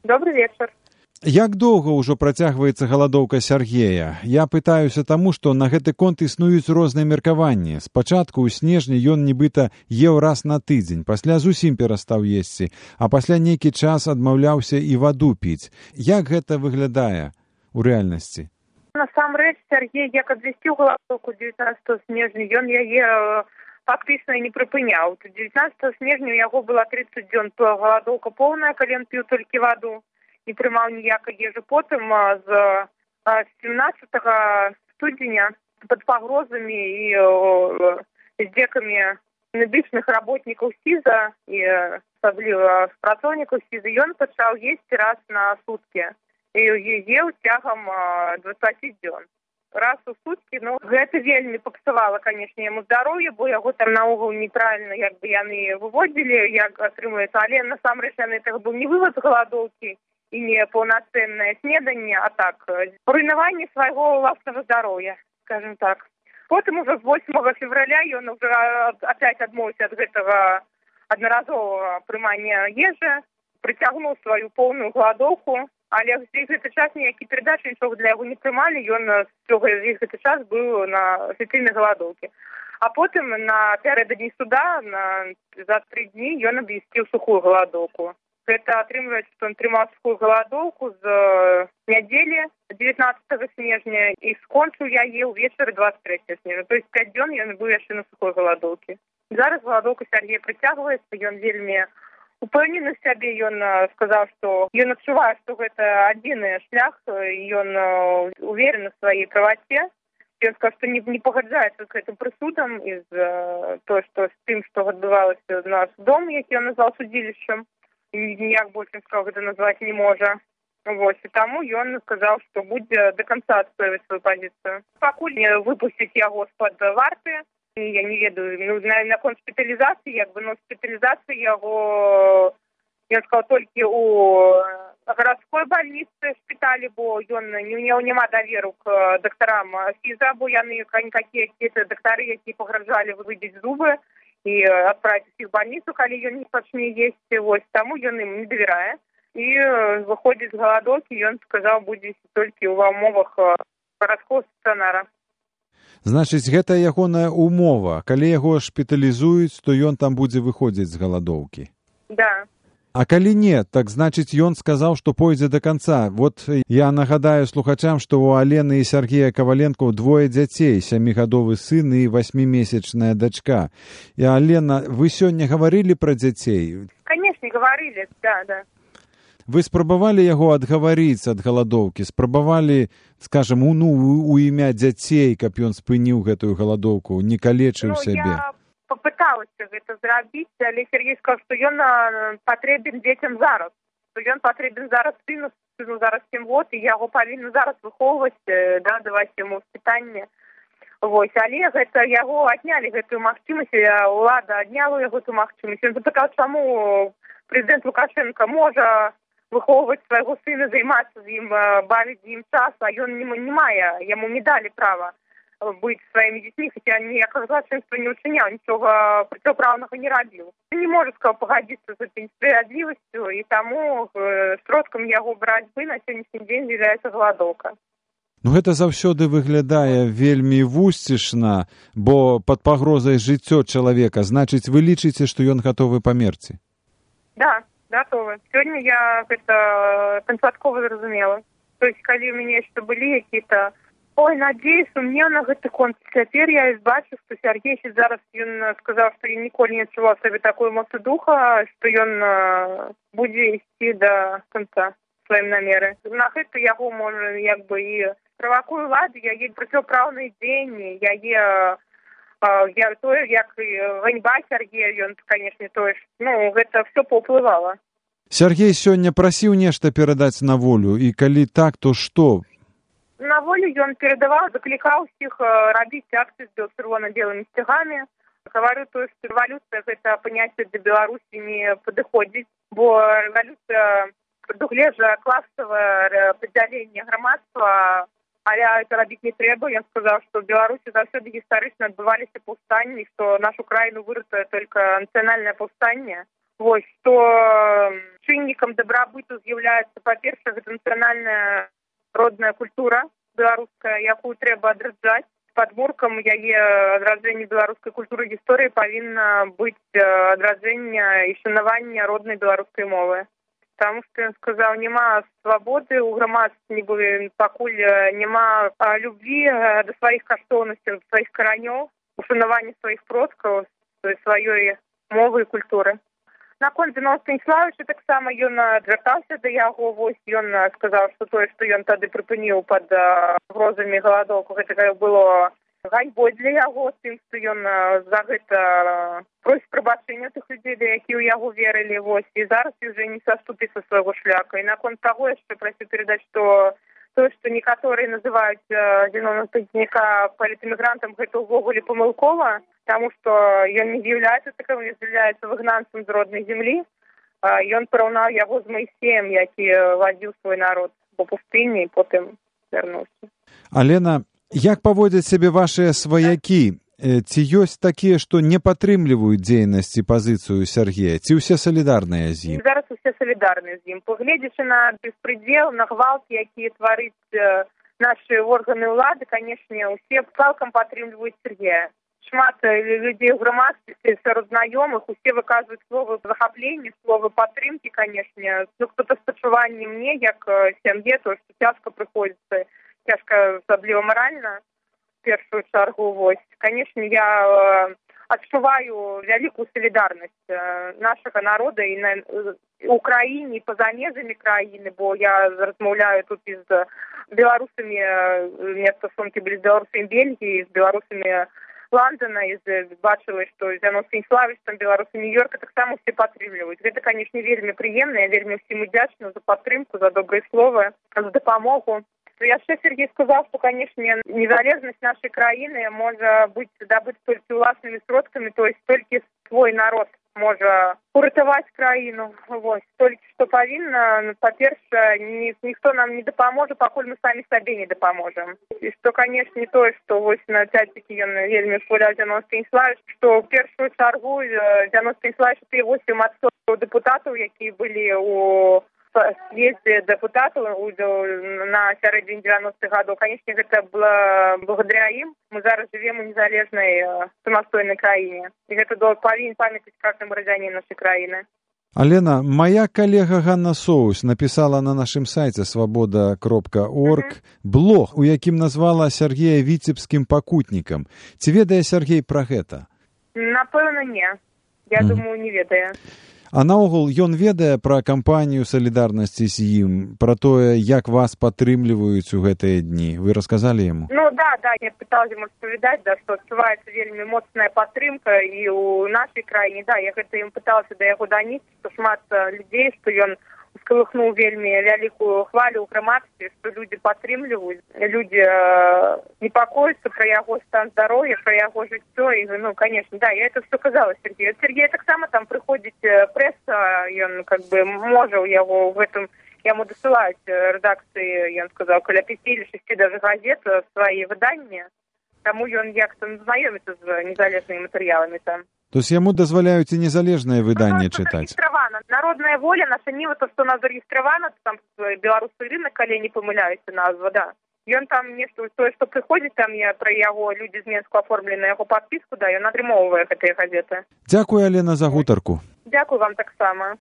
Добрый вечер. Як доўга ўжо працягваецца галадоўка Сяргея? Я пытаюся таму, што на гэты конт існуюць розныя меркаванні. Спачатку ў снежні ён нібыта еў раз на тыдзень, пасля зусім перастаў есці, а пасля нейкі час адмаўляўся і ваду піць. Як гэта выглядае ў рэальнасці? Насамрэч, Сяргей, як абвясціў галадоўку 19 снежня, ён яе фактычна не прыпыняў. 19 снежня у яго была 30 дзён галадоўка поўная, калі ён піў толькі ваду. Не прымаў ніякай ежы. Потым з 17 студзеня пад пагрозамі і здзекамі медычных работнікаў СІЗА і асабліва працоўнікаў СІЗА ён пачаў есці раз на суткі. І еў цягам 20 дзён. Раз у суткі, гэта вельмі паксавала, канешне, яму здароўе, бо яго там наогул нейтральна яны выводзілі, як атрымліваецца, але насамрэч гэта быў не вывод галадоўкі і не паўнацэннае снеданне, а так, руйнаванне свайго ўласнага здароўя, скажем так. Потым ужо з 8 февраля ён уже опять адмовіўся ад гэтага аднаразовага прымання ежы, прыцягнуў сваю поўную галадоўку, але весь гэты час ніякі перадачы нічога для яго не прымалі, ён весь гэты час быў на афіцыйнай галадоўкі. А потым напярэдадні суда, за 3 дні ён абвясціў сухую галадоўку. Гэта атрымліваецца, што ён трымаў сухую галадоўку з нядзелі 19 снежня і скончыў яе ўвечары 23 снежня. То есть 5 дзён ён быў яшчэ на сухой галадоўкі. Зараз галадоўка Сяргея прыцягваецца, ён вельмі упэўнены в сябе, ён сказаў, што ён адчувае, што гэта адзіны шлях, ён уверен в сваёй праваце. Ён сказаў, што не пагаджаецца з гэтым прысудам і з тым, што адбывалася на судом, які ён назваў судзілішчам. Ніяк больш сказаў, гэта назваць не можа. І таму ён сказаў, што будзе да канца адстойваць сваю пазіцыю. Пакуль не выпусціць яго з-пад варты, я не ведаю, наконт шпіталізацыі, шпіталізацыі яго, ён сказаў, толькі ў гарадской бальніцы шпіталі, бо ён няма даверу к дактарам СІЗА, бо яны какія-то дактары, які пагражалі выбіць зубы і адправіць іх в бальніцу, калі ён не пачне есці, таму ён ім не давярае. І выходзіць з галадоўкі, ён сказаў, будзе толькі ў умовах гарадскога стацыянара. Значыць, гэта ягоная умова. Калі яго шпіталізуюць, то ён там будзе выходзіць з галадоўкі. Да. А калі не, так значыць, ён сказаў, што пойдзе да канца. Я нагадаю слухачам, што у Алены і Сяргея Каваленко 2 дзяцей, 7-гадовы сын і 8-месячная дачка. І, Алена, вы сёння гаварылі пра дзяцей? Канешне, гаварылі, да. Вы спрабавалі яго адгаварыць ад галадоўкі? Спрабавалі, скажам, у імя дзяцей, каб ён спыніў гэтую галадоўку, не калечыў сябе? Я папыталася гэта зрабіць, але Сергей сказаў, што ён патрэбен дзецям зараз. Што ён патрэбен зараз сыну зараз 7 год, і яго павінны зараз выхоўваць, даваць яму воспитанне. Але гэта яго аднялі гэтую магчымасць, ўлада адняла яго ту магчымасць. Ён запытаў, чаму прэзідэнт Лукашенко можа выхоўваць свайго сына, займацца з ім, бавіць з ім час, а ён не мае, яму не далі права быць сваімі дзецьмі, хаця ніякага злачынства не ўчыняў, нічога проціпраўнага не рабіў. Ён не можа, сказаў, пагадзіцца з гэтай несправядлівасцю, і таму сродкам яго барацьбы на сённяшні дзень з'яўляецца галадоўка. Гэта заўсёды выглядае вельмі вусцішна, бо пад пагрозай жыццё чалавека. Значыць, вы лічыце, што ён гатовы памерці? Да, готовы. Сёння я гэта канчаткова зразумела. То есть, калі у мяне яшчэ былі якія-то надзеі, сумнеў на гэты конт. Цяпер я бачу, што Сяргей зараз ён сказаў, што ён ніколі не адчуваў сабе такой моцы духа, што ён будзе ісці да канца сваім намеры. На гэта яго можа і правакуе ўлады, яе проціпраўны дзеянні, яе тое, як і ганьба Сяргея, ён, канешне, тое ж, гэта все паўплывала. Сяргей сёння прасіў нешта перадаць на волю, і калі так, то што? На волю ён перадаваў, заклікаў усіх рабіць акцыі з чырвона-белымі сцягамі. Гаварыў тое, што рэвалюцыя гэта паняцце для Беларусі не падыходзіць, бо рэвалюцыя прадугледжвае класавае падзяленне грамадства, але это рабіць не трэба. Ён сказаў, што ў Беларусі заўсёды гістарычна адбываліся паўстанні, што нашу краіну выратуе толькі нацыянальнае паўстанне. Вось, што чыннікам дабрабыту з'яўляецца, па-першае, гэта нацыянальная родная культура беларуская, якую трэба адраджаць. Падмуркам яе адраджэння беларускай культуры і гісторыі павінна быць адраджэнне і шанаванне роднай беларускай мовы. Таму што ён сказаў, няма свабоды ў грамадстве, пакуль няма любві да сваіх каштоўнасцяў, да сваіх каранёў, ушанавання сваіх продкаў, сваёй мовы і культуры. Наконт Зіновія Станіславовича таксама ён звяртаўся да яго, вось ён сказаў, што тое, што ён тады прыпыніў пад грозамі галадоўку, гэта было ганьбой для яго, тым, што ён за гэта просіць прабачэння тых людзей, да якія ў яго верылі, вось, і зараз уже не саступіць са свайго шляху. І наконт таго яшчэ прасіў перадаць, што тое, што некаторыя называюць Зіновія Станіславовича палітэмігрантам, гэта ўвогуле памылкова, таму што ён не з'яўляецца таким, не з'яўляецца выгнанцам з роднай зямлі. Ён параўнаў яго з Маісеем, які вадзіў свой народ по пустыні і потым вярнуўся. Алена, як паводзяць сябе вашыя сваякі? Ці ёсць такія, што не падтрымліваюць дзейнасць і пазіцыю Сяргея? Ці ўсе салідарныя з ім? Зараз усе салідарныя з ім. Пагледзячы на беспредзел, на гвалт, які творыць нашы органы ўлады, канешне, усе цалкам падтрымліваюць Сяргея. Шмат людзей у грамадстве, сярод знаёмых, усе выказваюць словы захаплення, словы падтрымкі, канешне. Хто-то спачуванне мне, як сям'е, то, што цяжка прыходзіцца, цяжка, асабліва маральна, в першую чаргу, вось. Канешне, я адчуваю вялікую салідарнасць нашага народа і на Украіне, і па-за межамі краіны, бо я размаўляю тут і з беларусамі, у меня стасункі былі з беларусамі Бельгіі, з беларусамі Лондона, і бачыла, што Зіновій Станіславович, там беларусы Нью-Йорка таксама ўсе падтрымліваюць. Гэта, канешне, вельмі прыемна, я вельмі ўсім удзячна за падтрымку, за добрыя словы, за дапамогу. Яшчэ Сергей сказаў, што, канешне, незалежнасць нашай краіны можа быць здабыць толькі ўласнымі сродкамі, то есть толькі свой народ можа уратаваць краіну. Вось. Толькі што павінна, па-першае, ніхто нам не дапаможа, пакуль мы самі сабе не дапаможам. І што, канешне, тое, што вось на цяцькі ён вельмі школяў Зіновія Станіславович, што ў першую чаргу Зіновій Станіславович тыя 8 адсоткаў дэпутатаў, якія былі у съезде депутатов на сярэдзіне 90-х гадоў. Конечно, гэта было благодаря ім. Мы зараз живем у незалежнай самастойнай краіне. І гэта павінен памятаць кожны грамадзянін нашай краіны. Алена, моя калега Ганна Соус написала на нашым сайце свабода.орг блог, у якім назвала Сяргея віцебскім пакутнікам. Ці ведае Сяргей пра гэта? Напэўна, не. Я думаю, не ведае. А наогул, ён ведае пра кампанію салідарнасці з ім, пра тое, як вас падтрымліваюць у гэтыя дні. Вы расказалі яму? Ну, да, я пыталась ему распавядаць, да, што адчуваецца вельмі моцная падтрымка і ў нашай краіне. Да, я гэта ім пыталася да яго данесці, што шмат людзей, што ён скалыхнуў вельмі вялікую хвалю ў грамадстве, што людзі падтрымліваюць, людзі непакояцца пра яго стан здароўя, пра яго жыццё. І, ну, конечно, да, я это все казала Сергею. Сергей таксама там прыходзіць прэса, ён как бы можа ў яго в этом, яму дасылаюць рэдакцыі, ён сказаў, каля 5 или 6 даже газет свае выданні, таму ён як-то знаёміцца з незалежнымі матэрыяламі там. То есть яму дазваляюць і незалежнае выданне чытаць? Народная воля, наша Ніва, то, што у нас зарэгістравана, там беларускі рынок, калі не памыляюся назва, да. Ён там нешта, тое, што прыходзіць, там я пра яго, людзі з Менску аформілі на яго падпіску, да, ён атрымоўвае гэтыя газеты. Дзякуй, Алена, за гутарку. Дзякуй вам таксама.